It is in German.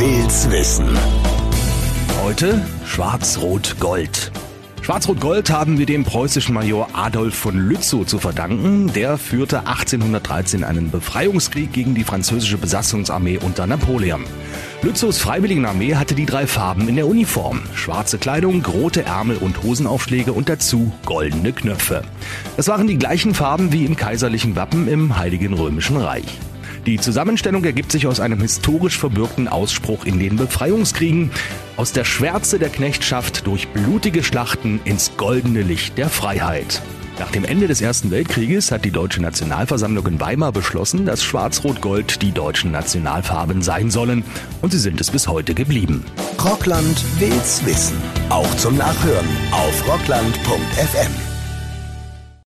will's wissen. Heute Schwarz-Rot-Gold. Schwarz-Rot-Gold haben wir dem preußischen Major Adolf von Lützow zu verdanken. Der führte 1813 einen Befreiungskrieg gegen die französische Besatzungsarmee unter Napoleon. Lützows Freiwilligenarmee hatte die 3 Farben in der Uniform: schwarze Kleidung, rote Ärmel und Hosenaufschläge und dazu goldene Knöpfe. Das waren die gleichen Farben wie im kaiserlichen Wappen im Heiligen Römischen Reich. Die Zusammenstellung ergibt sich aus einem historisch verbürgten Ausspruch in den Befreiungskriegen: Aus der Schwärze der Knechtschaft durch blutige Schlachten ins goldene Licht der Freiheit. Nach dem Ende des Ersten Weltkrieges hat die Deutsche Nationalversammlung in Weimar beschlossen, dass Schwarz-Rot-Gold die deutschen Nationalfarben sein sollen, und sie sind es bis heute geblieben. Rockland will's wissen. Auch zum Nachhören auf rockland.fm.